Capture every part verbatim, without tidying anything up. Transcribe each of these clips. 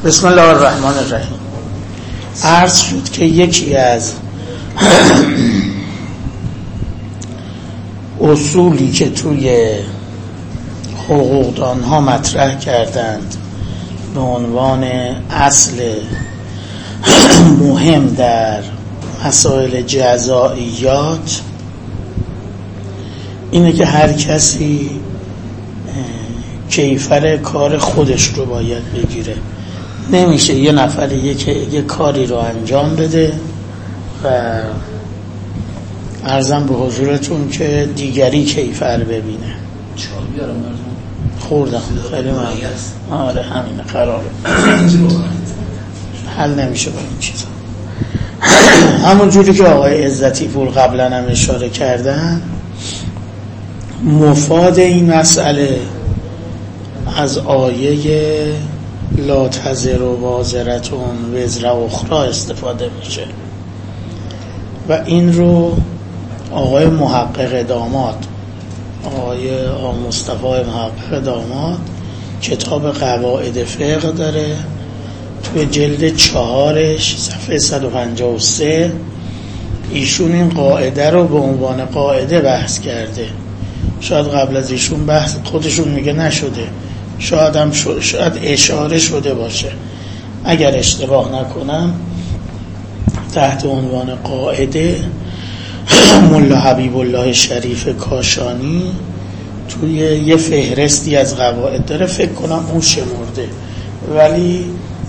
بسم الله الرحمن الرحیم. عرض شد که یکی از اصولی که توی حقوقدان ها مطرح کردند به عنوان اصل مهم در مسائل جزائیات اینه که هر کسی کیفر کار خودش رو باید بگیره. نمیشه یه نفری که یه کاری رو انجام بده و عرضم به حضورتون که دیگری کیفر ببینه. چای بیارم براتون؟ خوردم خیلی ممنون. آره همینه قراره حل نمیشه با این چیزا. همون جوری که آقای عزتی پور قبلا هم اشاره کردن، مفاد این مسئله از آیه لا تزر وازرتون وزر اخرى استفاده میشه و این رو آقای محقق داماد، آقای آقای مصطفی محقق داماد کتاب قواعد فقه داره، توی جلد چهارش صفحه صد و پنجاه و سه ایشون این قاعده رو به عنوان قاعده بحث کرده. شاید قبل از ایشون بحث خودشون میگه نشده، شاید هم شد، شاید اشاره شده باشه. اگر اشتباه نکنم تحت عنوان قاعده ملا حبیب الله شریف کاشانی توی یه فهرستی از قواعد داره، فکر کنم اون شمرده، ولی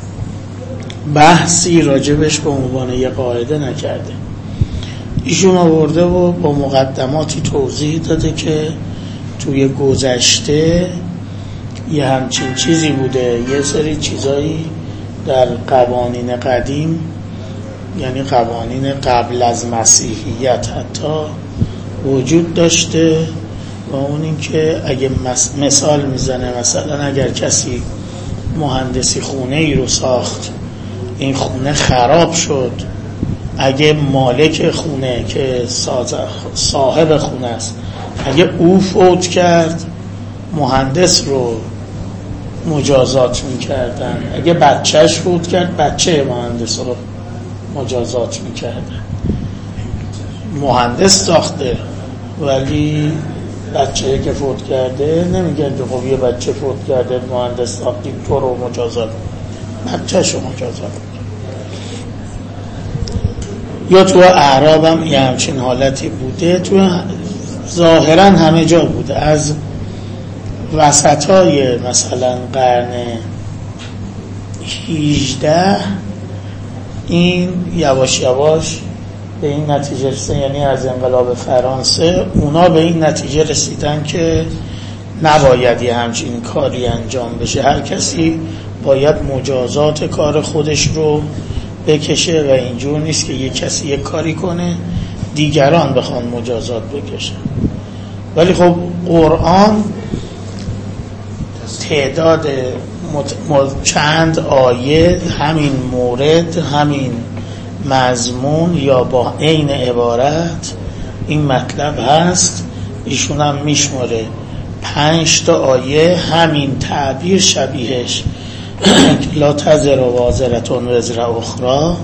بحثی راجبش به عنوان یه قاعده نکرده. ایشون آورده و با مقدماتی توضیح داده که توی گذشته یه همچین چیزی بوده، یه سری چیزایی در قوانین قدیم، یعنی قوانین قبل از مسیحیت حتی وجود داشته و اون این که اگه مثال میزنه، مثلا اگر کسی مهندسی خونه ای رو ساخت، این خونه خراب شد، اگه مالک خونه که صاحب خونه است اگه او فوت کرد مهندس رو مجازات میکردن، اگه بچهش فوت کرد بچه مهندس رو مجازات میکردن. مهندس ساخته ولی بچه که فوت کرده نمیگن که خب یه بچه فوت کرده مهندس ساختی تو رو مجازات، بچهش رو مجازات. یا تو اعراب هم یه همچین حالتی بوده، تو ظاهرا همه جا بوده. از وسطای مثلا قرن هجده این یواش یواش به این نتیجه رسیدن، یعنی از انقلاب فرانسه اونا به این نتیجه رسیدن که نباید یه همچین کاری انجام بشه، هر کسی باید مجازات کار خودش رو بکشه و اینجور نیست که یه کسی یه کاری کنه دیگران بخوان مجازات بکشن. ولی خب قرآن تعداد مت... چند آیه همین مورد، همین مضمون یا با عین عبارت این مطلب هست. ایشون هم میشماره پنج تا آیه همین تعبیر شبیهش لا تزر وازرتون وزر اخرى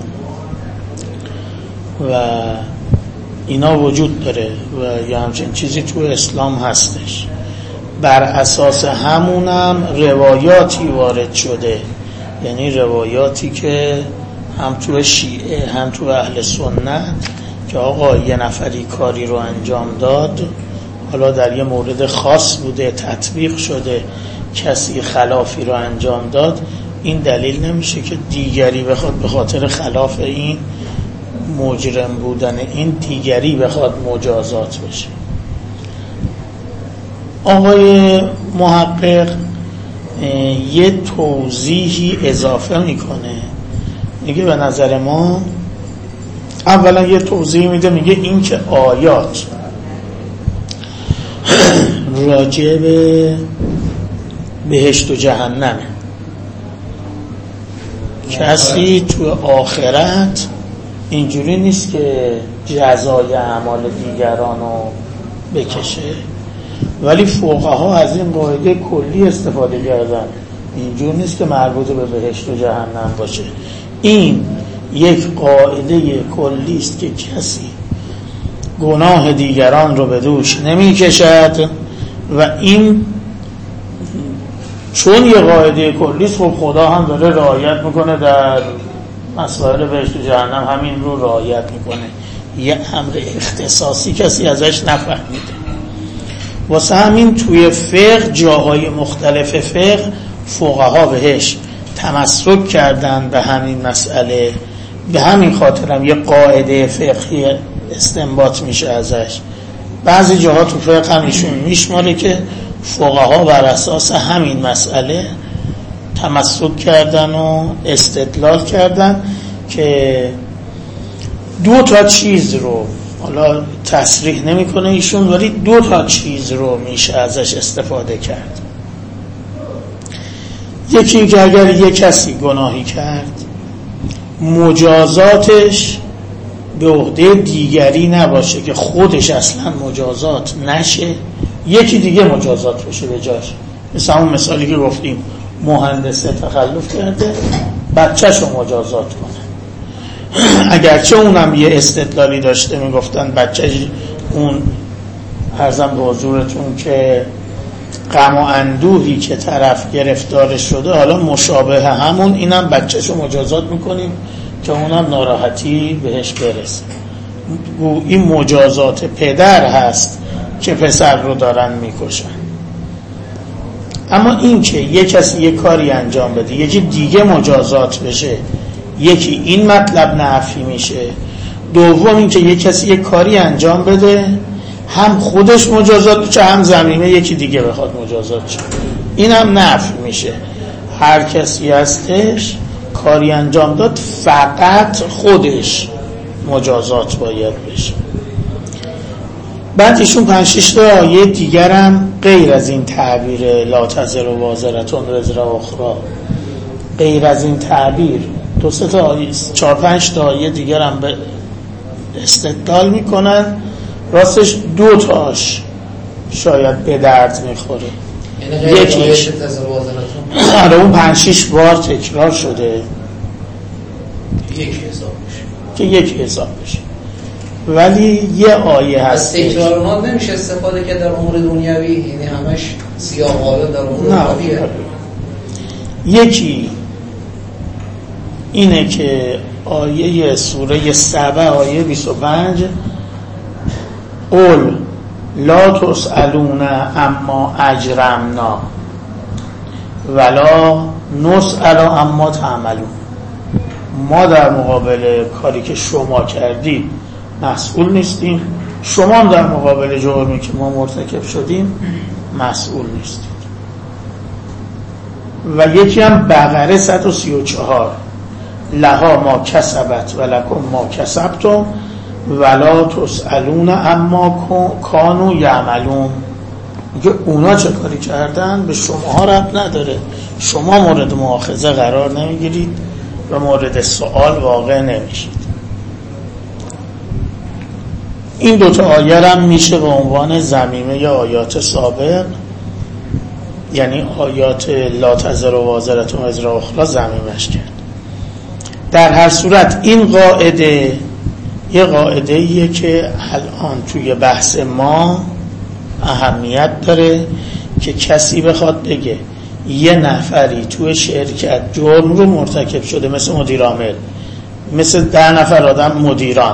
و اینا وجود داره و یه همچین چیزی تو اسلام هستش. بر اساس همونم روایاتی وارد شده، یعنی روایاتی که هم تو شیعه هم تو اهل سنت که آقا یه نفری کاری رو انجام داد، حالا در یه مورد خاص بوده تطبیق شده، کسی خلافی رو انجام داد، این دلیل نمیشه که دیگری بخواد به خاطر خلاف این مجرم بودن این دیگری بخواد مجازات بشه. آقای محقق یه توضیحی اضافه میکنه، میگه به نظر ما اولا یه توضیح میده، میگه این که آیات راجع به بهشت و جهنم، کسی تو آخرت اینجوری نیست که جزای اعمال دیگران رو بکشه، ولی فقها از این قاعده کلی استفاده کردن اینجور نیست که مربوط به بهشت و جهنم باشه. این یک قاعده کلی است که کسی گناه دیگران رو به دوش نمی کشد و این چون یه قاعده کلی است، خب خدا هم داره رعایت میکنه در مسائل بهشت و جهنم، همین رو رعایت میکنه. یه امر اختصاصی کسی ازش نفهمیده. واسه همین توی فقه، جاهای مختلف فقه، فقها بهش تمسک کردن به همین مسئله. به همین خاطرم یه قاعده فقهی استنباط میشه ازش. بعضی جاها تو فقه هم ایشون میشماره که فقها بر اساس همین مسئله تمسک کردن و استدلال کردن که دو تا چیز رو، حالا تصریح نمیکنه ایشون، ولی دو تا چیز رو میشه ازش استفاده کرد. یکی این که اگر یک کسی گناهی کرد، مجازاتش به عهده دیگری نباشه که خودش اصلا مجازات نشه، یکی دیگه مجازات بشه به جاش. مثل همون مثالی که گفتیم، مهندسه تخلف کرده، بچه‌شو مجازات کنه. اگرچه اونم یه استدلالی داشته، میگفتن بچه اون عرضم به حضورتون که غم و اندوهی که طرف گرفتارش شده، حالا مشابه همون اینم بچه‌شو مجازات میکنیم که اونم ناراحتی بهش برسه. این مجازات پدر هست که پسر رو دارن میکشن. اما این که یک کسی یک کاری انجام بده، یکی دیگه مجازات بشه، یکی این مطلب نفی میشه. دوم این که یک کسی یک کاری انجام بده، هم خودش مجازات بشه، هم ضمیمه یکی دیگه بخواد مجازات شه، این هم نفی میشه. هر کسی هستش کاری انجام داد، فقط خودش مجازات باید بشه. بعد ایشون پنج شش تا آیه دیگر هم غیر از این تعبیر لا تزر و وازرتون وزر اخرى، غیر از این تعبیر دو سه تا آیه، چهار پنج تا آیه دیگر هم به استدلال میکنن. راستش دو تاش شاید به درد میخوره. یعنی یکیش آره اون پنج شش بار تکرار شده، یک حساب میشه که یک حساب بشه، ولی یه آیه هست از تکرار اونها نمیشه استفاده که در امور دنیوی، یعنی همش سیاه حاله در امور دنیویه. یکی اینه که آیه سوره سبع آیه بیست و پنج، قل لا تسألون اما اجرمنا ولا نسأل اما تعملون، ما در مقابل کاری که شما کردید مسئول نیستیم، شما هم در مقابل جرمی که ما مرتکب شدیم مسئول نیستید. و یکی هم بقره صد و سی و چهار، لها ما کسبت و لکم ما کسبتم ولا تسألون اما کانوا یعملون، میگه اونا چه کاری کردن به شما ربط نداره، شما مورد مؤاخذه قرار نمیگیرید و مورد سوال واقع نمیشید. این دوتا آیه هم میشه به عنوان ضمیمه آیات سابق، یعنی آیات لا تزر و وازرتون وزر اخرى ضمیمش کرد. در هر صورت این قاعده یه قاعده ایه که الان توی بحث ما اهمیت داره که کسی بخواد بگه یه نفری توی شرکت جرم رو مرتکب شده، مثل مدیر عامل، مثل ده نفر آدم مدیران،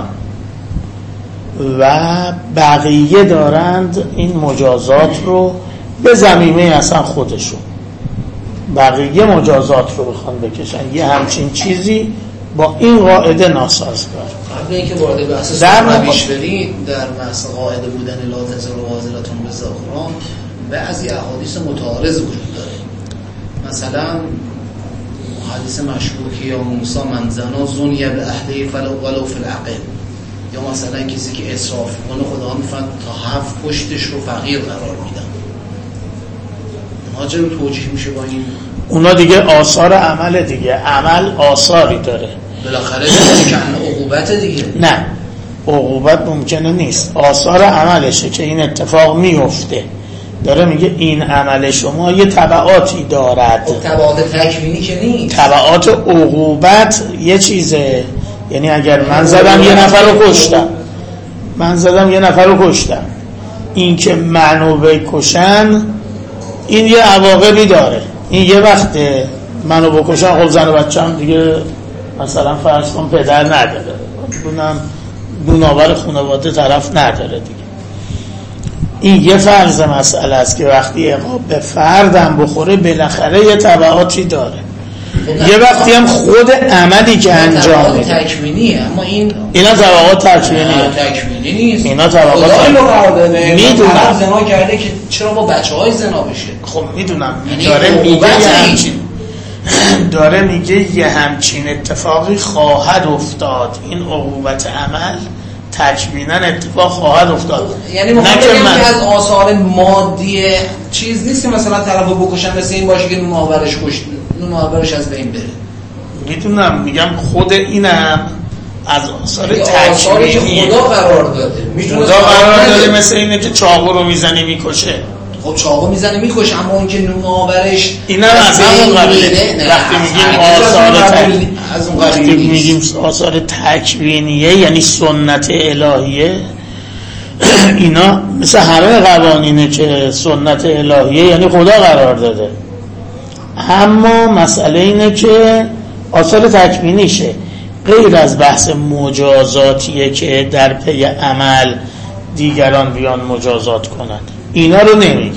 و بقیه دارند این مجازات رو به ضمیمه اصلا خودشون، بقیه مجازات رو بخوان بکشن، یه همچین چیزی با این قاعده ناسازگار. قبل اینکه وارد بحث سرنویش بریم، در بحث قاعده بودن لا تزر و وازرتون وزر اخرى بعضی احادیث متعارض وجود داره. مثلا حدیث مشهور که یا موسی من زنا زنی به اهله فلو ولو فی العقل، یا مثلا کسی که اسراف کنه خدا میفرماید تا هفت پشتش رو فقیر قرار میدن. اونها چرا توجیه میشه با این؟ اونا دیگه آثار عمل دیگه، عمل آثاری داره، بالاخره دیگه که عقوبت دیگه. نه عقوبت ممکنه نیست، آثار عملشه که این اتفاق میفته. داره میگه این عمل شما یه تبعاتی دارد. تبعات تکوینی که نیست، تبعات عقوبت یه چیزه. یعنی اگر من زدم یه نفر رو کشتم من زدم یه نفر رو کشتم این که منو بکشن این یه عواقبی داره. این یه وقته منو بکشن، خب زن و بچه هم دیگه مثلا فرض کن پدر نداره، اونم دوناور خانواده طرف نداره دیگه. این یه فرض مسئله است که وقتی عقاب به فردم بخوره بالاخره یه تبعاتی داره. یه وقتی هم خود عملی که انجام میده تکوینیه، اما این اینا تبعات تکوینیه. تکوینی نیست. اینا تبعات تکوینی. میدونم زنا کرده که چرا با بچه‌های زنا بشه. خب میدونم داره میگه یه همچین داره میگه یه همچین اتفاقی خواهد افتاد. این عقوبت عمل تکوینا اتفاق خواهد افتاد. یعنی نه که من از آثار مادی چیز نیست که مثلا طرفو بکشن مثل این باشه که نونوابرش کشت نونوابرش از بین بره. میدونم میگم خود اینم از آثار تکوینی خدا قرار داده. خدا قرار داده مثل اینه که چاقو رو میزنه میکشه. خب چاقو میزنه میکشه، اما اون که نونوابرش اینا از همون قبیله. وقتی میگیم آثار تکوینی از اون وقتی قبیله میگیم آثار تکوینیه یعنی سنت الهیه، اینا مثل همه قوانینه که سنت الهیه یعنی خدا قرار داده. اما مسئله اینه که آثار تکوینیشه، غیر از بحث مجازاتیه که در پی عمل دیگران بیان مجازات کنند. اینا رو نمیگه.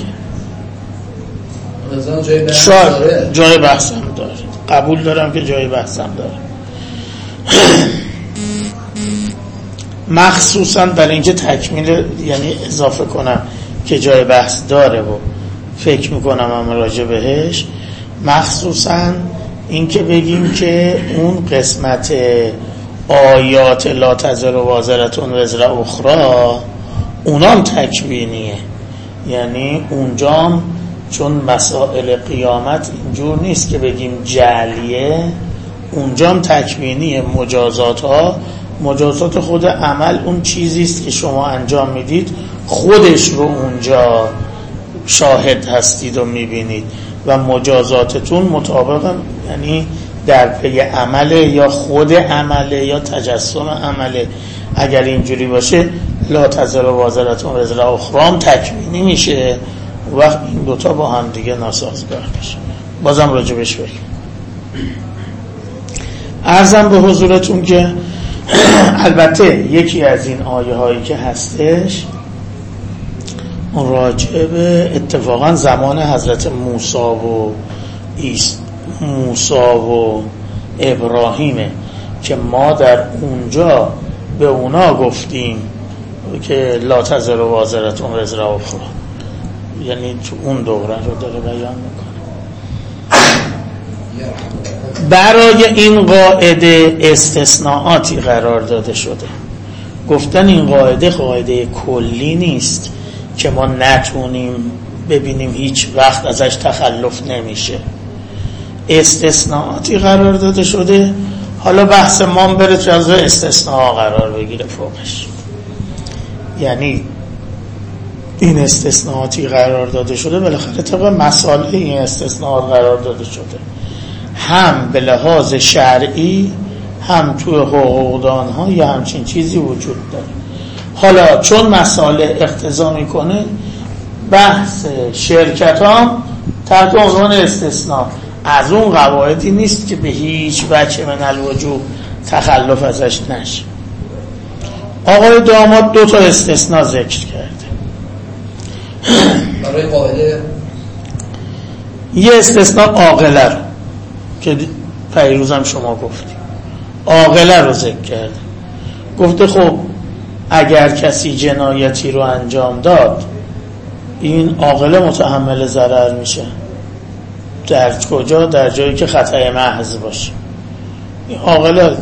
شاید جای بحثم داره، قبول دارم که جای بحثم داره، مخصوصا برای اینکه تکمیل یعنی اضافه کنم که جای بحث داره و فکر میکنم هم راجع بهش، مخصوصا اینکه بگیم که اون قسمت آیات لا تزر وازرتون وزر اخرى اونام تکوینیه. یعنی اونجام چون مسائل قیامت اینجور نیست که بگیم جعلیه، اونجام تکوینیه. مجازات ها مجازات خود عمل اون چیزیست که شما انجام میدید خودش رو اونجا شاهد هستید و میبینید و مجازاتتون مطابق یعنی در پی عمله یا خود عمله یا تجسم عمله. اگر اینجوری باشه لا تزر وازرتون وزر اخرى تکوینی میشه، وقت این دوتا با هم دیگه ناسازگار میشه. بازم راجبش بگیم. عرضم به حضورتون که البته یکی از این آیه هایی که هستش اون راجع به اتفاقا زمان حضرت موسی و ایس موسی و ابراهیمه که ما در اونجا به اونا گفتیم که لا تزر وازرتون وزر اخرى، یعنی تو اون دوره رو داره بیان میکنه. برای این قاعده استثناءاتی قرار داده شده. گفتن این قاعده قاعده کلی نیست که ما نتونیم ببینیم هیچ وقت ازش تخلف نمیشه. استثناءاتی قرار داده شده. حالا بحث ما بره تو از استثناء قرار بگیره فوقش. یعنی این استثناءاتی قرار داده شده بالاخره طبق مسائل این استثناءات قرار داده شده، هم به لحاظ شرعی هم توی حقوقدان ها یا همچین چیزی وجود داره. حالا چون مسائل اقتضا میکنه بحث شرکت هم تحت عنوان استثناء از اون قواعدی نیست که به هیچ وجه من الوجوه تخلف ازش نشه. آقای داماد دو تا استثناء ذکر کرده برای قاعده. یه استثناء عاقله رو که پیروزم شما گفتیم عاقله رو ذکر کرده. گفته خب اگر کسی جنایتی رو انجام داد این عاقله متحمل ضرر میشه. در کجا؟ در جایی که خطای محض باشه. این عاقله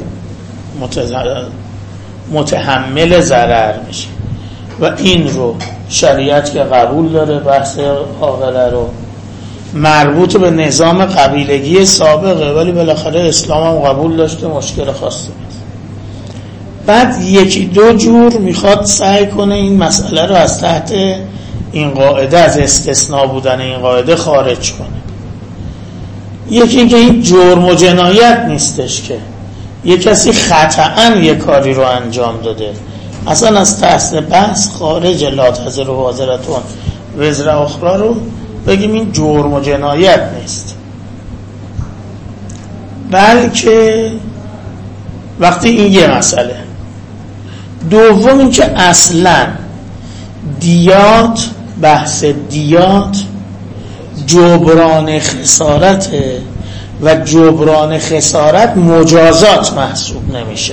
متحمل ضرر میشه و این رو شریعت که قبول داره. بحث عاقله رو مربوط به نظام قبیلگی سابقه، ولی بالاخره اسلام هم قبول داشته، مشکل خاصی نیست. بعد یکی دو جور میخواد سعی کنه این مسئله رو از تحت این قاعده از استثناء بودن این قاعده خارج کنه. یکی اینکه این جرم و جنایت نیستش که یک کسی خطأً یک کاری رو انجام داده، اصلا از تحت بحث خارج، لا تزر وازرتون وزر اخرى رو بگیم این جرم و جنایت نیست، بلکه وقتی این یه مسئله. دوم این که اصلا دیات، بحث دیات جبران خسارت و جبران خسارت مجازات محسوب نمیشه.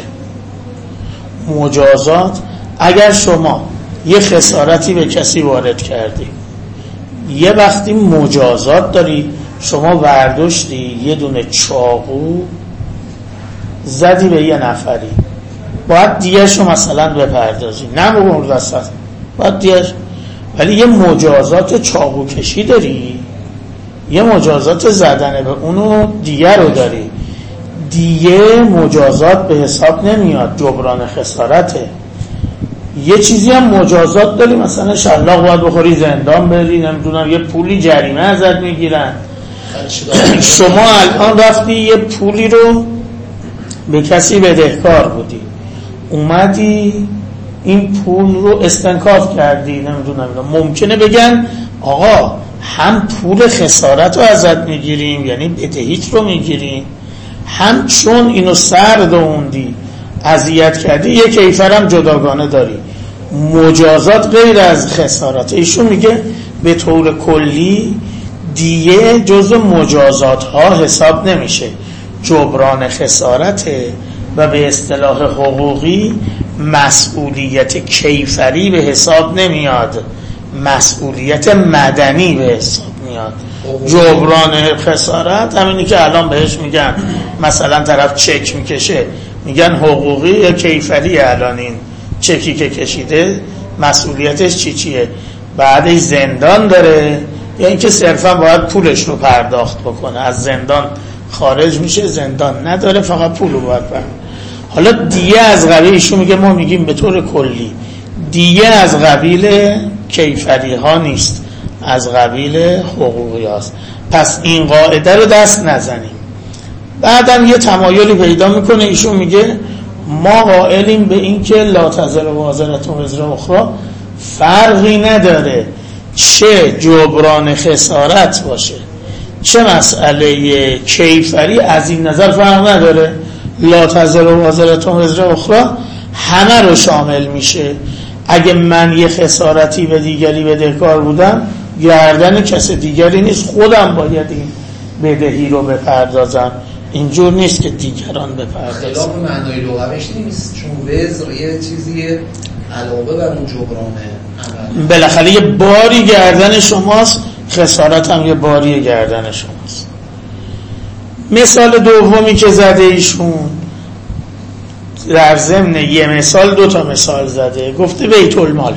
مجازات اگر شما یه خسارتی به کسی وارد کردی، یه وقتی مجازات داری، شما برداشتی یه دونه چاقو زدی به یه نفری، باید دیگه‌شو مثلا بپردازی، نه بگم وسط باید دیگه‌ش، ولی یه مجازات چاقو کشی داری، یه مجازات زدن به اونو دیگه رو داری. دیگه مجازات به حساب نمیاد، جبران خسارته. یه چیزی هم مجازات داری، مثلا شلاق باید بخوری، زندان بری، نمیدونم یه پولی جریمه ازت میگیرن. شما الان رفتی یه پولی رو به کسی بدهکار بودی، اومدی این پول رو استنکاف کردی، نمیدونم، ممکنه بگن آقا هم پول خسارت رو ازت میگیریم، یعنی بدهیت رو میگیریم، هم چون اینو سردوندی اذیت کردی یه کیفرم جداگانه داری. مجازات غیر از خسارت. ایشون میگه به طور کلی دیگه جزء مجازات ها حساب نمیشه، جبران خسارته و به اصطلاح حقوقی مسئولیت کیفری به حساب نمیاد، مسئولیت مدنی به حساب میاد. جبران خسارت همینی که الان بهش میگن مثلا طرف چک میکشه میگن حقوقی یا کیفری، الان این چکی که کشیده مسئولیتش چی چیه؟ بعدش زندان داره یا اینکه صرفا باید پولش رو پرداخت بکنه، از زندان خارج میشه، زندان نداره، فقط پول رو باید پرداخت. حالا دیگه از قبیل ایشون میگه ما میگیم به طور کلی دیگه از قبیل کیفری ها نیست، از قبیل حقوقی هاست. پس این قاعده رو دست نزنیم. بعدم یه تمایلی پیدا میکنه، ایشون میگه ما قائلیم به این که لا تزر وازرة وزر اخرى فرقی نداره چه جبران خسارت باشه چه مسئله کیفری، از این نظر فرق نداره. لا تزر وازرة وزر اخرى همه رو شامل میشه. اگه من یه خسارتی به دیگری بدهکار بودم، گردن کس دیگری نیست، خودم باید این بدهی رو بپردازم، اینجور نیست که دیگران بپردازن. خلاف معنای لغویش نیست، چون وزر یه چیزیه علاوه بر اون جبرانه، بالاخره یه باری گردن شماست، خسارت هم یه باری گردن شماست. مثال دومی که زده ایشون در ضمن یه مثال دو تا مثال زده، گفته بیت المال.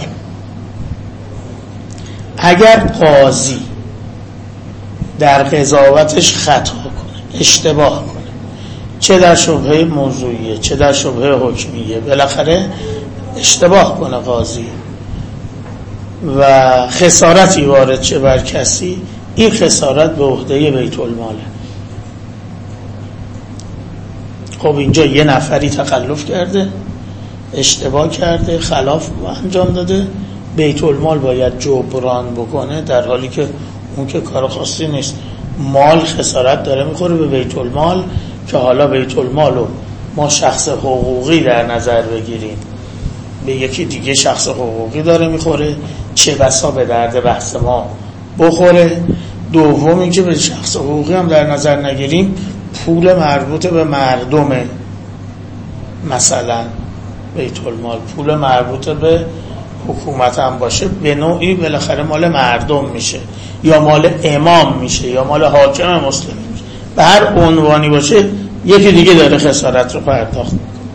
اگر قاضی در قضاوتش خطا کنه، اشتباه کنه، چه در شبهه موضوعیه چه در شبهه حکمیه، بالاخره اشتباه کنه قاضی و خسارتی وارد چه بر کسی، این خسارت به عهده بیت الماله. خب اینجا یه نفری تخلف کرده، اشتباه کرده، خلاف انجام داده، بیت المال باید جبران بکنه، در حالی که اون که کار خاصی نیست، مال خسارت داره میخوره به بیت المال، که حالا بیت المال رو ما شخص حقوقی در نظر بگیریم، به یکی دیگه شخص حقوقی داره میخوره، چه بسا به درد بحث ما بخوره. دومی که به شخص حقوقی هم در نظر نگیریم، پول مربوط به مردمه، مثلا بیت المال پول مربوط به حکومت هم باشه، به نوعی بالاخره مال مردم میشه، یا مال امام میشه، یا مال حاکم مسلم میشه، به هر عنوانی باشه یکی دیگه داره خسارت رو پرداخت.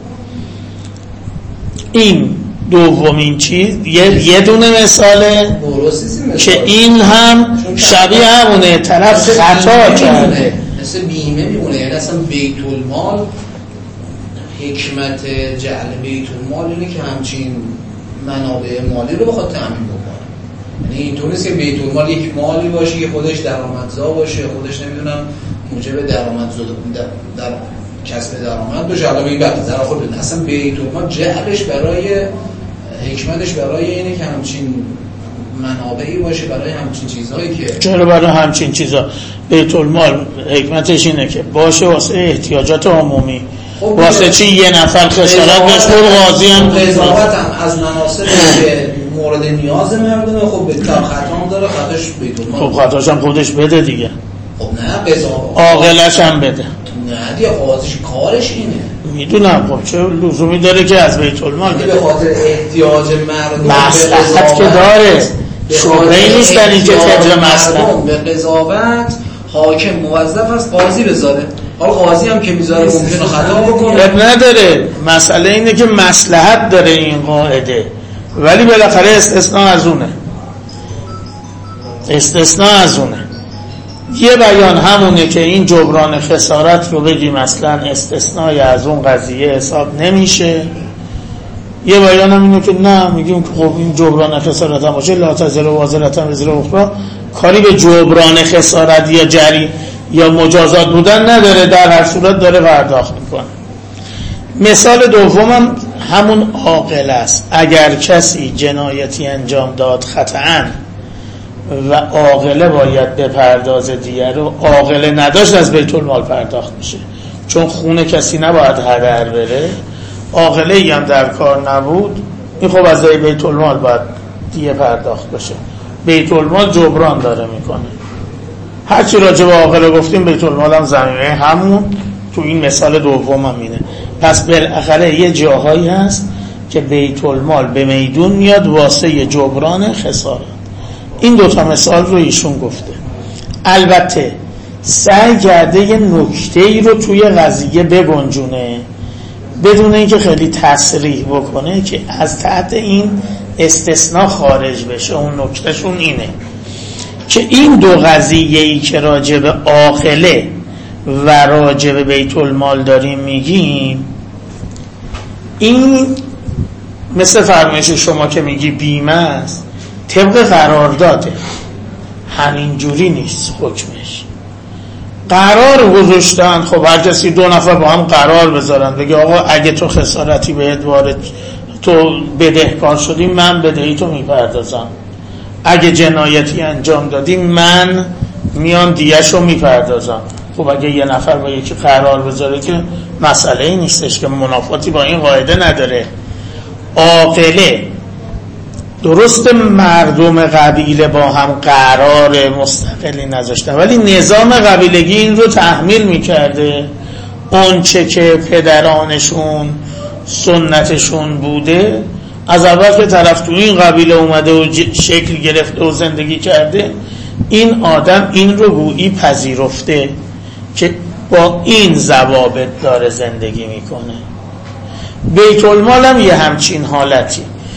این دومین چیز یه, یه دونه مثاله که این هم شبیه همونه، طرف خطا کرده، مثل بیمه میمونه. یعنی اصلا بیت المال، حکمت جعل بیت المال اینه که همچین منابع مالی رو بخواد تأمین بکنه. یعنی اینطور نیست که بیت المال یک مالی باشه که خودش درآمدزا باشه، خودش نمیدونم موجب درآمدزا در, در کسب درآمد باشه. علاوه این بحث در آخر بدون اصلا بیت المال جعلش برای حکمتش برای اینه که همچین منابعی باشه، برای همچین چیزهایی که چرا برای همچین چیزها؟ بیت المال حکمتش اینه که باشه واسه احتیاجات عمومی. خب واسه چی یه نفر خسارت بشه قاضی هم قضاوت هم از مناسب که مورد نیاز مردمه. خب به خطا هم داره، خطاش بیت المال. خب خطاش هم خودش بده دیگه. خب نه قضاوت عاقلش هم بده. نه دیگه قاضیش کارش اینه. میدونم. خب چه لزومی داره که از بیت المال بده؟ به خاطر احتیاج مردم مصلحت که داره، شبهه‌ای نیست در این که طبق مصلحت به قضاوت حاکم موظف است قاضی بذاره. حالا قاضی هم که میذاره ممکنه خطا بکنه، اب نداره. مسئله اینه که مصلحت داره این قاعده، ولی بالاخره استثناء از اونه. استثناء از اونه. یه بیان همونه که این جبران خسارت رو بگیم اصلا استثناء از اون قضیه حساب نمیشه. یه بیان هم اینه که نه، میگیم که خب این جبران خسارت هم باشه، لا تزر وازرة وزر اخرى، کاری به جبران خسارت یا جری یا مجازات بودن نداره، در هر صورت داره پرداخت میکنه. مثال دومم همون عاقل است. اگر کسی جنایتی انجام داد خطأً و عاقله باید به پرداز دیه رو، عاقله نداشت از بیت المال پرداخت میشه، چون خون کسی نباید هدر بره. عاقله ای هم در کار نبود، این خب از بیت المال باید دیه پرداخت بشه. بیت المال جبران داره میکنه. هرچی راجع به عاقله گفتیم بیت المال هم زمینه همون تو این مثال دوم هم اینه. پس بالاخره یه جاهایی هست که بیت المال به میدون میاد واسه جبران خسارت. این دوتا مثال رو ایشون گفته. البته سعی کرده یه نکته‌ای رو توی قضیه بگنجونه بدون اینکه خیلی تصریح بکنه که از تحت این استثناء خارج بشه. اون نکتهشون اینه که این دو قضیه‌ای که راجع به عاقله و راجع به بیت المال داریم میگیم، این مثل فرمایش شما که میگی بیمه است، طبق قرارداده، همین جوری نیست حکمش. قرار گذاشتن، خب هر کسی دو نفر با هم قرار بذارن بگه آقا اگه تو خسارتی بهت وارد، تو بدهکار شدی من بدهی تو میپردازم، اگه جنایتی انجام دادی من میان دیهشو میپردازم. خب اگه یه نفر با یکی قرار بذاره که مسئله ای نیستش که منافاتی با این قاعده نداره. عاقله درست مردم قبیله با هم قرار مستقلی نذاشتن، ولی نظام قبیلگی این رو تحمیل میکرده. اون چه که پدرانشون سنتشون بوده، از اول که طرف تو این قبیله اومده و شکل گرفته و زندگی کرده، این آدم این رو گویی پذیرفته که با این ضوابط داره زندگی میکنه. بیت المال هم یه همچین حالتی.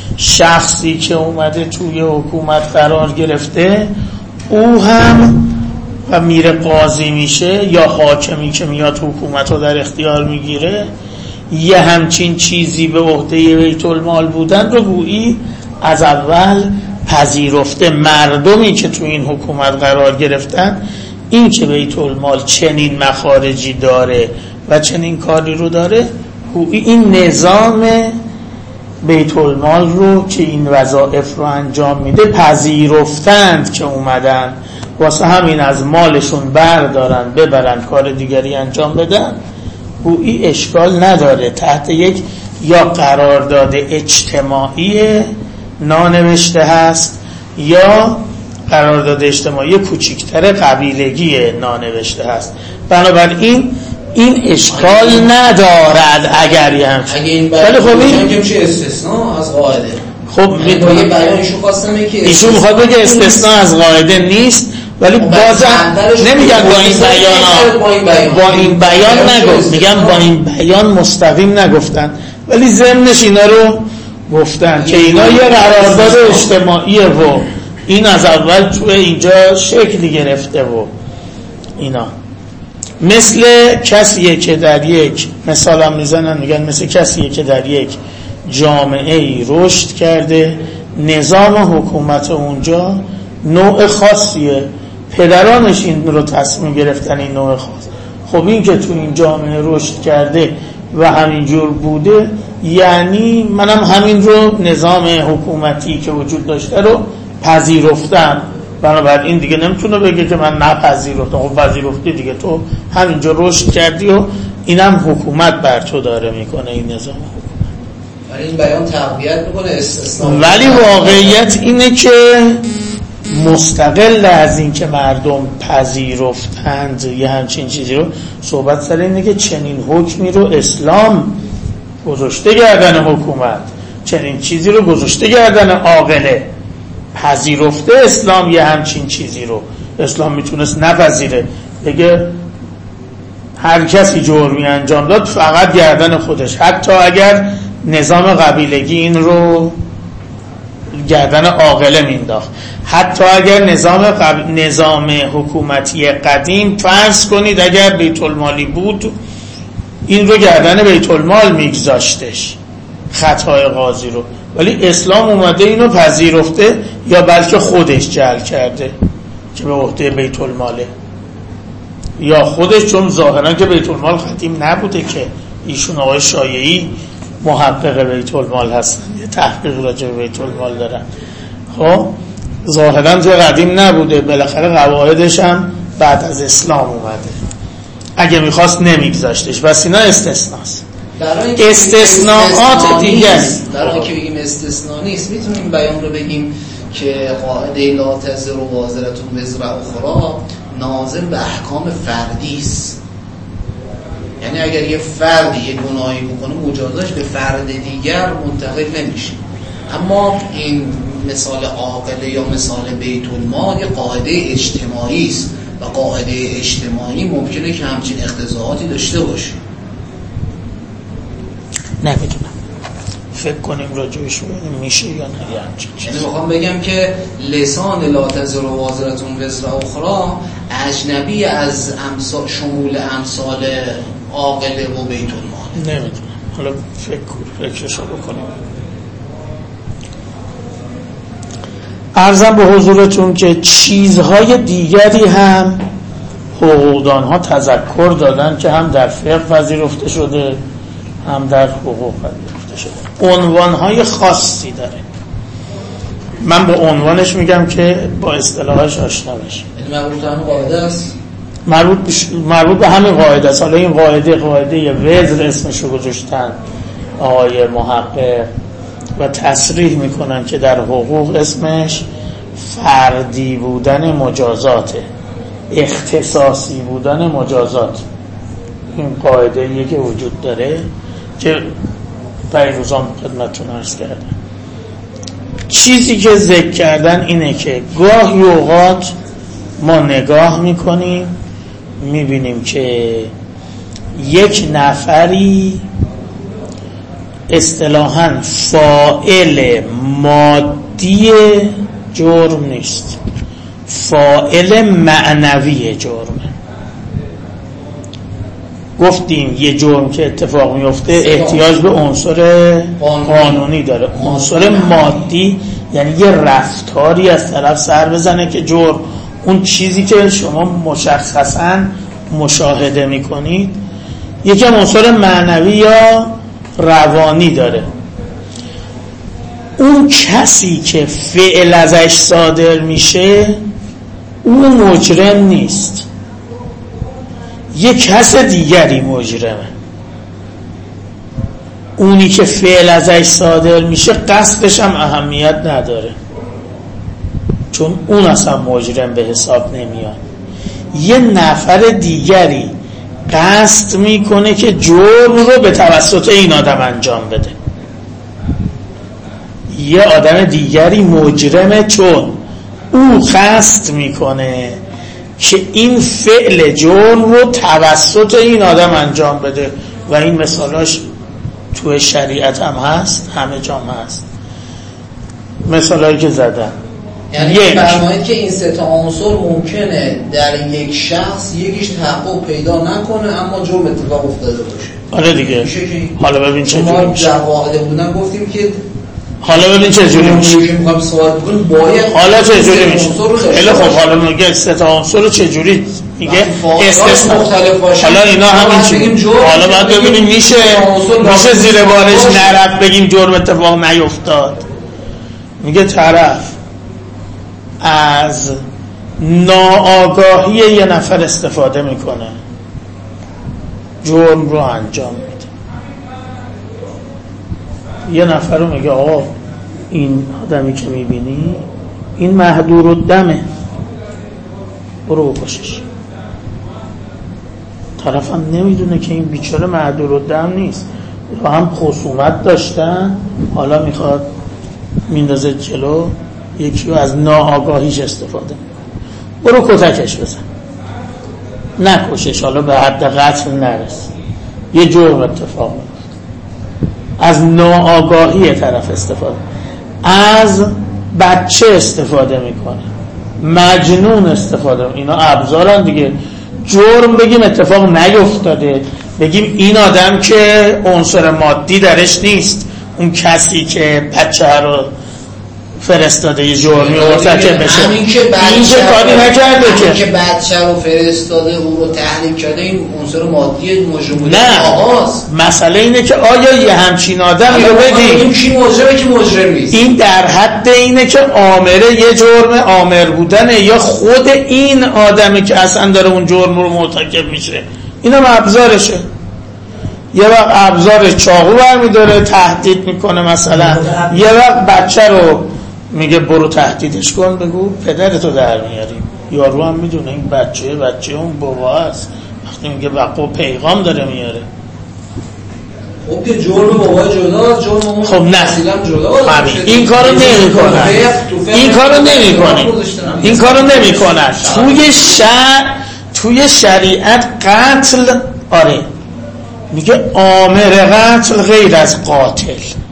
شخصی که اومده توی حکومت قرار گرفته، او هم و میره قاضی میشه یا حاکمی که میاد حکومت رو در اختیار میگیره، یه همچین چیزی به عهده بیت المال بودن رو گویی از اول پذیرفته. مردمی که تو این حکومت قرار گرفتن، این که بیت المال چنین مخارجی داره و چنین کاری رو داره، گویی این نظام بیت المال رو که این وظایف رو انجام میده پذیرفتند که اومدن واسه همین از مالشون بردارن ببرن کار دیگری انجام بدن. گویی اشکال نداره تحت یک یا قرارداد اجتماعی نانوشته هست یا قرارداد اجتماعی کوچکتر قبیلگی نانوشته هست. بنابراین این اشکال ندارد اگر یه همچه. اگه این بیان خب این که میشه استثناء از قاعده. خب میدونه بیانشو خواستم که ایشون میخواد بگه استثناء از قاعده نیست، ولی بازم نمیگن با این بیان با این بیان نگفت، میگن با این بیان مستقیم نگفتن، ولی ضمنش اینا رو گفتن که اینا یه قرارداد اجتماعیه و این از اول تو اینجا شکلی گرفته و اینا. مثل کسیه که در یک مثالم میزنن، میگن مثل کسیه که در یک جامعه ای رشد کرده، نظام حکومت اونجا نوع خاصیه، پدرانش این رو تصمیم گرفتن این نوع خاص. خب این که تو این جامعه رشد کرده و همینجور بوده، یعنی منم همین رو نظام حکومتی که وجود داشته رو پذیرفتم، بنابراین دیگه نمیتونه بگه که من نپذیرفتم. خب پذیرفتی دیگه، تو همینجا رشد کردی و اینم حکومت بر تو داره میکنه این نظام حکومت. ولی این بیان تقویت میکنه اسلام، ولی واقعیت اینه که مستقل از این که مردم پذیرفتند یه همچین چیزی رو، صحبت سر اینه که چنین حکمی رو اسلام گذاشته گردن حکومت، چنین چیزی رو گذاشته گردن عاقله. پذیرفته اسلام یه همچین چیزی رو. اسلام میتونست نپذیره، بگه هر کسی جرمی انجام داد فقط گردن خودش، حتی اگر نظام قبیلگی این رو گردن عاقله مینداخت، حتی اگر نظام قب... نظام حکومتی قدیم فرض کنید اگر بیت المالی بود این رو گردن بیت المال میگذاشتش خطای قاضی رو. ولی اسلام اومده اینو پذیرفته، یا بلکه خودش جعل کرده که به عهده بیت الماله، یا خودش، چون ظاهرا که بیت المال قدیم نبوده که ایشون آقای شایعی محقق بیت المال هستن، یه تحقیق راجع به بیت المال دارن. خب ظاهرا که قدیم نبوده، بالاخره قواعدش هم بعد از اسلام اومده، اگه میخواست نمیگذاشتش. بس اینا استثناست. استثناءات دیگه در حالی که بگیم استثناء نیست، میتونیم بیان رو بگیم که قاعده لا تزر وازرة وزر اخرى ناظر به احکام فردی است. یعنی اگر یه فردی یه گناهی بکنه مجازاتش به فرد دیگر منتقل نمیشه. اما این مثال عاقله یا مثال بیت المال یه قاعده اجتماعی است و قاعده اجتماعی ممکنه که همچین اقتضاعاتی داشته باشه. نمیدونم، فکر کنیم راجعش میشه یا نه. یعنی میخوام بگم که لسان لا تزر وازرة وزر اخرى اجنبی از امثال شمول امثال عاقله و بیت المال. نمیدونم، حالا فکر فکرشو بکنیم. عرضم به حضورتون که چیزهای دیگری هم حقوقدان ها تذکر دادن که هم در فقه پذیرفته شده هم در حقوق پذیرفته شده. عنوانهای خاصی داره. من به عنوانش میگم که با اصطلاحش آشنا بشید. یعنی مربوط به همین قاعده است؟ مربوط بش... مربوط به همین قاعده است. حالا این قاعده قاعده وزر اسمشو گذاشتن آقای محقق و تصریح میکنن که در حقوق اسمش فردی بودن مجازاته، اختصاصی بودن مجازات. این قاعده ایه که وجود داره که پیروزان خدمتتون عرض کردن. چیزی که ذکر کردن اینه که گاهی اوقات ما نگاه میکنیم میبینیم که یک نفری اصطلاحاً فاعل مادی جرم نیست، فاعل معنوی جرمه. گفتیم یه جرم که اتفاق میفته احتیاج به عنصر قانونی داره. عنصر مادی یعنی یه رفتاری از طرف سر بزنه که جرم، اون چیزی که شما مشخصاً مشاهده میکنید، یکی عنصر معنوی یا روانی داره. اون کسی که فعل ازش صادر میشه اون مجرم نیست، یک کس دیگری مجرمه. اونی که فعل ازش صادر میشه قصدش هم اهمیت نداره، چون اون اصلا مجرم به حساب نمیاد. یه نفر دیگری قصد میکنه که جرم رو به توسط این آدم انجام بده. یه آدم دیگری مجرمه چون او قصد میکنه که این فعل جرم رو توسط این آدم انجام بده و این مثالاش توی شریعت هم هست، همه جا هست. مثالایی که زدن یعنی فرمایید که این سه تا عنصر ممکنه در یک شخص یکیش تحقق پیدا نکنه اما جرم اتفاق افتاده باشه. آره دیگه. حالا ببین چه جوری میشه. ما در قاعده بودن گفتیم که حالا ببین چه جوری میشه. میگم سوال بکن باید حالا چه جوری میشه؟ خیلی خوب حالا میگه سه تا عنصر رو چه جوری میگه استثنا مختلف باشه. حالا اینا همین چی؟ حالا بعد ببینیم میشه میشه زیر بارش نرفت بگیم جرم اتفاق نیفتاد. میگه طرف از ناآگاهی یه نفر استفاده میکنه جرم رو انجام میده. یه نفر رو میگه آقا این آدمی که میبینی این مهدور الدمه برو بکشش. طرفم نمیدونه که این بیچاره مهدور الدم نیست، با هم خصومت داشتن، حالا میخواد میندازه جلو یکی رو از ناآگاهیش استفاده. برو کتکش بزن، نکشش، حالا به حد قتل نرس، یه جرم اتفاق میفته. از ناآگاهی طرف استفاده، از بچه استفاده میکنه، مجنون استفاده میکنه. اینا ابزارن دیگه. جرم بگیم اتفاق نیفتاده، بگیم این آدم که عنصر مادی درش نیست، اون کسی که بچه رو فرستاده یه جرمی مرتکب بشه، همین که بچه کاری نکرده که که بچه رو فرستاده او رو تحریک کرده این عنصر مادی مجرم بوده. نه آغاز. مسئله اینه که آیا یه همچین آدمی رو بگیم این کی مجرمه که مجرم نیست. این در حد اینه که آمره یه جرم آمر بودنه یا خود این آدمی که اصلا داره اون جرم رو مرتکب میشه. اینا ابزارشه. یه وقت ابزار چاقو برمیداره تهدید میکنه، مثلا یه وقت بچه رو میگه برو تهدیدش کن، بگو پدرتو در میاریم. یارو هم میدونه این بچه بچه اون بابا است، وقتی میگه بقو پیغام داره میاره. خب که جرم بابا جدا، جرم اون خب نه جدا. این کارو نمیکنن، این کارو نمیکنن، این کارو نمیکنن. توی شرع، توی شریعت قتل آره میگه آمر قتل غیر از قاتل،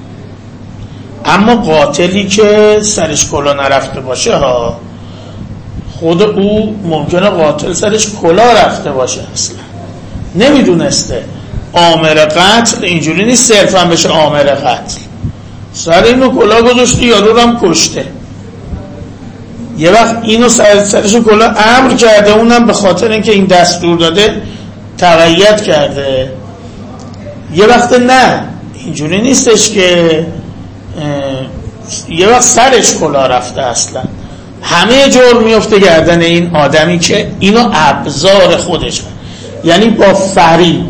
اما قاتلی که سرش کلا نرفته باشه ها، خود او ممکنه قاتل سرش کلا رفته باشه اصلا نمیدونسته. آمر قتل اینجوری نیست صرفا بشه آمر قتل، سر اینو کلا گذاشته یارو رو هم کشته. یه وقت اینو سر سرش کلا امر کرده، اونم به خاطر اینکه این دستور داده تقیید کرده. یه وقت نه اینجوری نیستش که یه وقت سرش کلا رفته، اصلا همه جرم میفته گردن این آدمی که اینو ابزار خودش، یعنی با فریب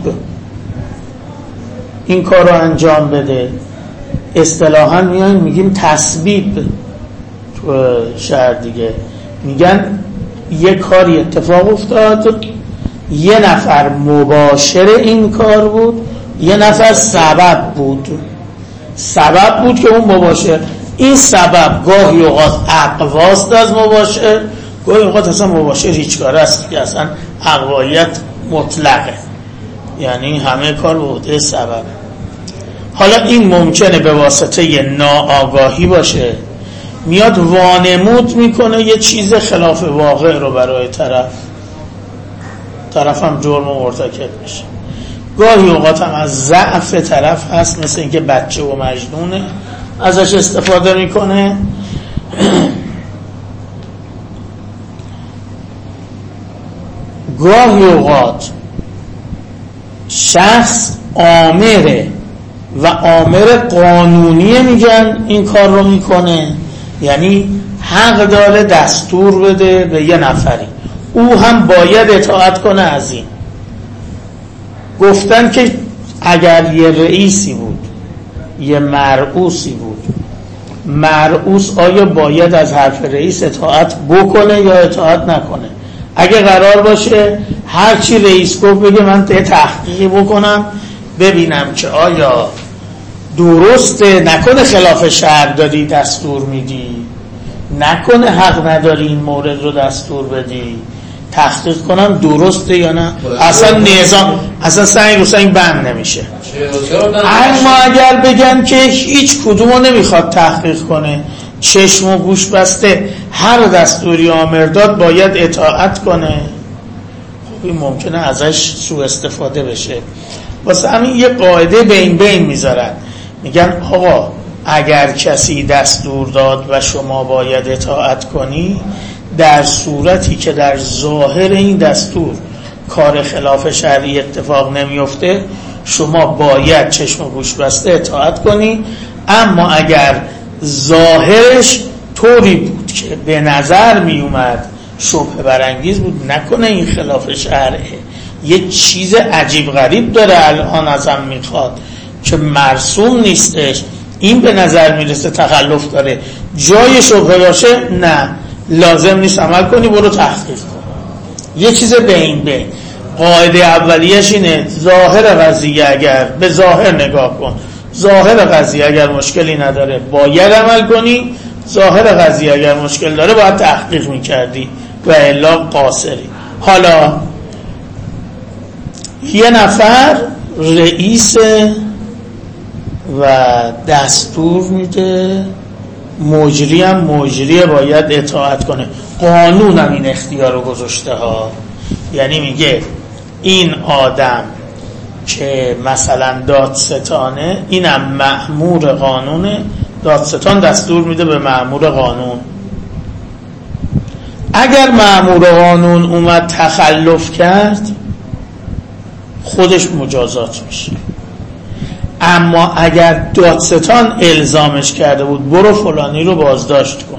این کار رو انجام بده. اصطلاحاً میایم میگیم تسبیب تو شهر دیگه، میگن یه کاری اتفاق افتاد، یه نفر مباشر این کار بود، یه نفر سبب بود. سبب بود که اون مباشر، این سبب گاهی اوقات اقواست از مباشر، گاهی اوقات اصلا مباشر هیچ کار است که اصلا اقوایت مطلقه، یعنی همه کار بوده سبب. حالا این ممکنه به واسطه ناآگاهی باشه، میاد وانمود میکنه یه چیز خلاف واقع رو برای طرف، طرف هم جرم مرتکب میشه. گاهی اوقات هم از ضعف طرف هست، مثل اینکه بچه و مجنونه ازش استفاده میکنه. گاهی اوقات شخص آمره و آمر قانونیه میگن این کار رو میکنه، یعنی حق داره دستور بده به یه نفری، او هم باید اطاعت کنه. از این گفتن که اگر یه رئیسی بود، یه مرئوسی بود، مرئوس آیا باید از حرف رئیس اطاعت بکنه یا اطاعت نکنه؟ اگه قرار باشه هر چی رئیس گفت بگه من ته تحقیقی بکنم ببینم که آیا درسته، نکنه خلاف شرع داری دستور میدی، نکنه حق نداری این مورد رو دستور بدی، تحقیق کنم درسته یا نه. اصلا نظام اصلا سنگ رو سنگ بند نمیشه. اما اگر بگن که هیچ کدومو نمیخواد تحقیق کنه، چشم و گوش بسته، هر دستوری آمر داد باید اطاعت کنه، خب این ممکنه ازش سوء استفاده بشه. واسه همین یه قاعده بین بین میذارن، میگن آقا اگر کسی دستور داد و شما باید اطاعت کنی، در صورتی که در ظاهر این دستور کار خلاف شرعی اتفاق نمیفته، شما باید چشم و گوش بسته اطاعت کنی. اما اگر ظاهرش طوری بود که به نظر می اومد شبهه برانگیز بود، نکنه این خلاف شرعه، یه چیز عجیب غریب داره الان ازم میخواد که مرسوم نیستش، این به نظر میرسه تخلف داره، جای شبهه باشه، نه لازم نیست عمل کنی، برو تحقیق کن. یه چیز بین بین. قاعده اولیش اینه ظاهر قضیه اگر به ظاهر نگاه کن، ظاهر قضیه اگر مشکلی نداره باید عمل کنی، ظاهر قضیه اگر مشکل داره باید تحقیق میکردی و الا قاصری. حالا یه نفر رئیس و دستور میده، مجری هم مجریه باید اطاعت کنه، قانون هم این اختیار رو گذاشته ها. یعنی میگه این آدم که مثلا دادستانه، اینم مأمور قانونه، دادستان دستور میده به مأمور قانون. اگر مأمور قانون اومد تخلف کرد خودش مجازات میشه. اما اگر دادستان الزامش کرده بود برو فلانی رو بازداشت کن،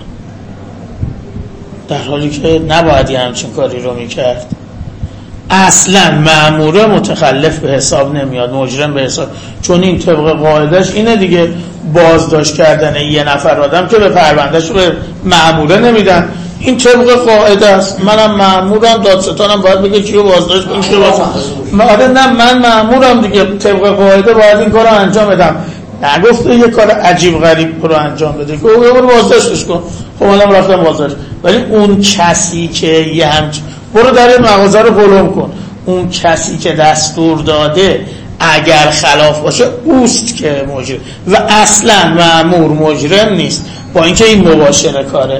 در حالی که نباید یه همچین کاری رو میکرد، اصلا مأموره متخلف به حساب نمیاد، مجرم به حساب، چون این طبق قاعدش اینه دیگه، بازداشت کردن یه نفر آدم که به پروندهش به مأموره نمیدن، این طبق قاعده است. منم مأمورم، دادستانم باید بگه کیو بازداشت کنم، کیو بازداشت. نه من مأمورم دیگه، طبق قاعده باید این کارو انجام بدم. نگفته یه کار عجیب غریب رو انجام بده که برو بازداشتش کن، خب منم رفتم بازداشت. ولی اون کسی که یه همچین برو در مغازه رو پلم کن، اون کسی که دستور داده اگر خلاف باشه اوست که مجرم، و اصلا مأمور مجرم نیست، با اینکه این مباشره کاره.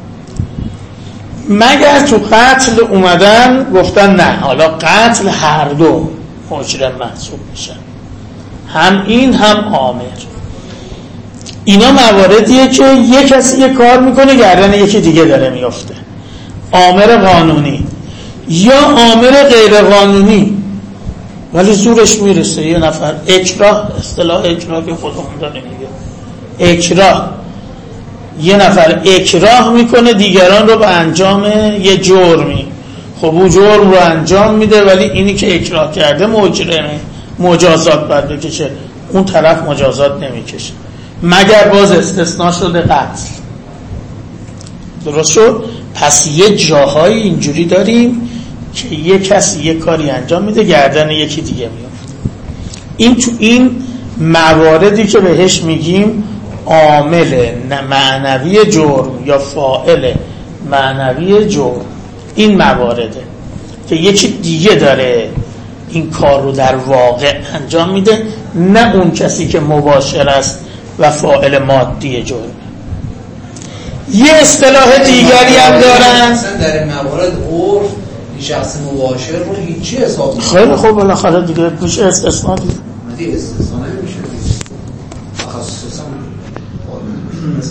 مگر تو قتل اومدن گفتن نه، حالا قتل هر دو مجرم محسوب میشن، هم این هم آمر. اینا مواردیه که یک کسی یک کار میکنه گردن یکی دیگه داره میفته، آمر قانونی یا آمر غیر قانونی، ولی زورش میرسه. یه نفر اکراه، اصطلاح اکراه که خودمون داره میگه اکراه، یه نفر اکراه میکنه دیگران رو به انجام یه جرمی، خب اون جرم رو انجام میده، ولی اینی که اکراه کرده مجرمه، مجازات باید بکشه، اون طرف مجازات نمیکشه، مگر باز استثناء شده قتل. درست شد؟ پس یه جاهای اینجوری داریم که یه کسی یه کاری انجام میده گردن یکی دیگه میفته. این تو این مواردی که بهش میگیم عامل معنوی جرم یا فاعل معنوی جرم، این موارده که یکی دیگه داره این کار رو در واقع انجام میده، نه اون کسی که مباشر است و فاعل مادی جرم. یه اصطلاح دیگری هم دارن مثلا در این موارد عرف شخص مباشر رو هیچی حساب نمیشه. خیلی خوب، بالاخره دیگه میشه استثناء دیگه. دیگه استثناء نمیشه. خصوصا